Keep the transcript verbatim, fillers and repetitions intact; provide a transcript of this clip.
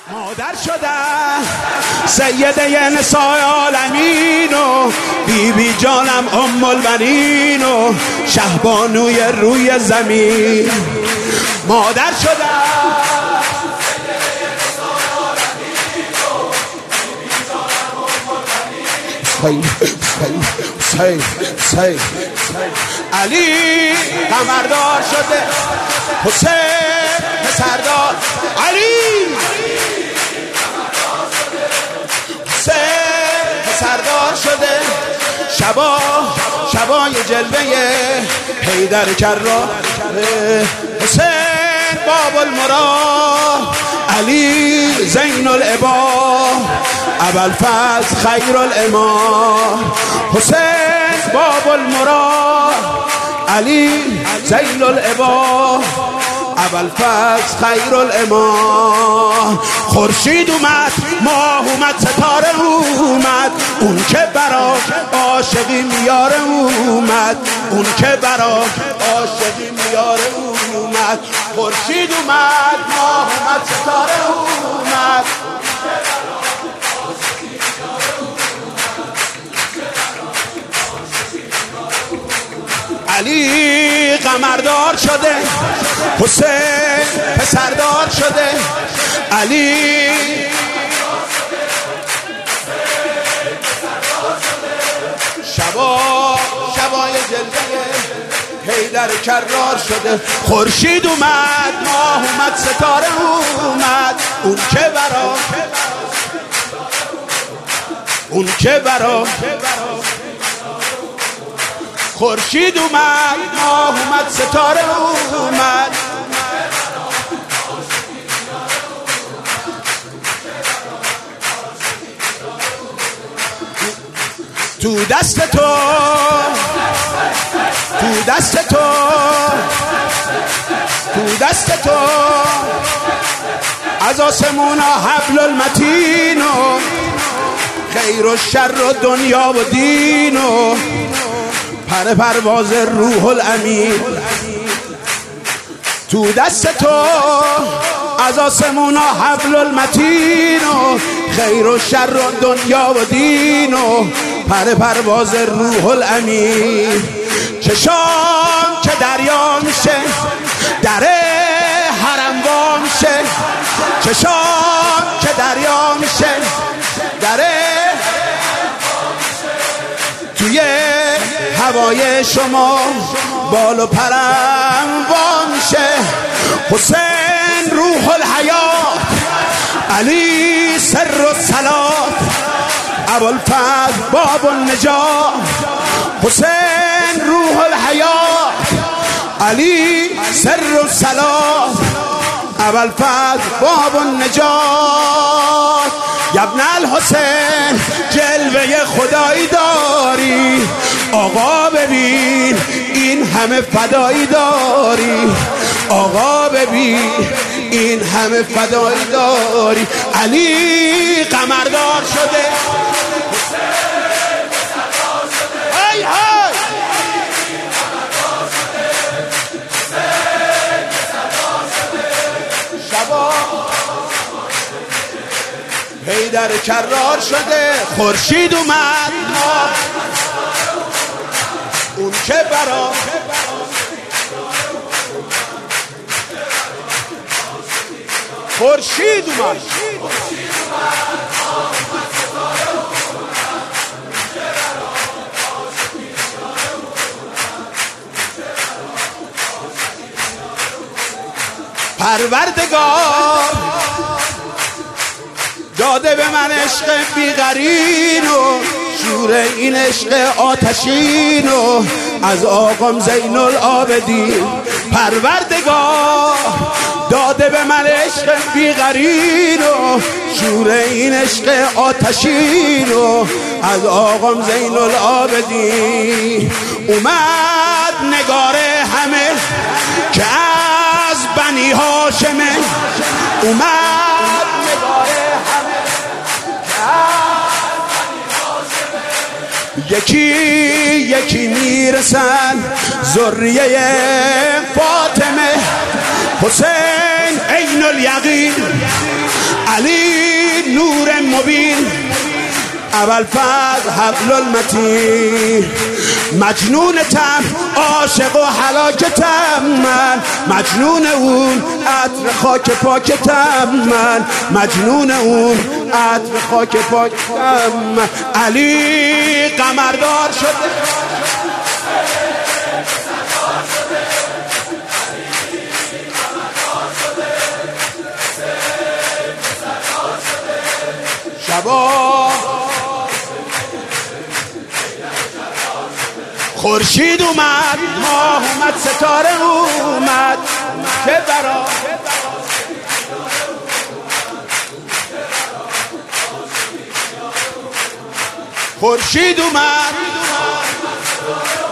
مادر شدم سیده نسای عالمین و بی بی جانم ام البنین و شهبانوی روی زمین. مادر شدم سی سی علی قمردار شده، حسین پسردار، علی حسین پسردار شده. شبا شبای جلوه حیدر کرار، حسین باب المراد، علی زین العباد، ابوالفضل خیر الامام. حسین باب المراد، علی زین العباد، ابوالفضل خیر الامام. خورشید اومد، ماه اومد، ستاره اومد، اون که برا عاشقی میاره اومد، اون که برا عاشقی میاره اومد. خورشید اومد، ماه اومد، ستاره اومد، علی قمردار شده، حسین پسردار شده. علی شبا شبای جلوه حیدر کرار شده. خورشید اومد، ماه اومد، ستاره اومد، اون که برا اون که برا خورشید اومد، ماه اومد، ستاره اومد. تو دست تو تو دست تو تو دست تو از آسمون حبل المتین و خیر و شر و دنیا و دین و پر پرواز روح الامین. تو دست تو از آسمون حبل المتین و خیر و شر و دنیا و دین و پر پرواز روح الامین. چشام که دریا میشه، در حرم وا میشه، چشام که دریا میشه، در توی هوای شما بال و پرم وا میشه. حسین روح الحیات، علی سر الصلات، ابوالفضل باب النجات. حسین روح الحیات، علی سر الصلات، ابوالفضل باب النجات. یا ابن الحسین جلوه خدایی داری، آقا ببین این همه فدایی داری، آقا ببین این همه فدایی داری. علی قمردار شده، های های شبا حیدر کرار شده. خورشید اومد، اون که برا خورشید اومد، پروردگار داده به من عشق بی‌قرین و شور این عشق آتشین و از آقام زین العابدین. پروردگار داده به من عشق بی‌قرین و شور این عشق آتشین و از آقام زین العابدین. اومد نگار همه که از بنی هاشمه، اومد نگار همه که از بنی هاشمه. یکی یکی میرسن ذریه فاطمه. حسین عین الیقین، علی المبین اول فضل حبل المتین مجنونتم عاشق و هلاکتم من مجنون اون عطر خاک پاکتم من مجنون اون عطر خاک پاکتم من علی قمردار شده شبا خورشید اومد ماه اومد ستاره اومد که برا خورشید اومد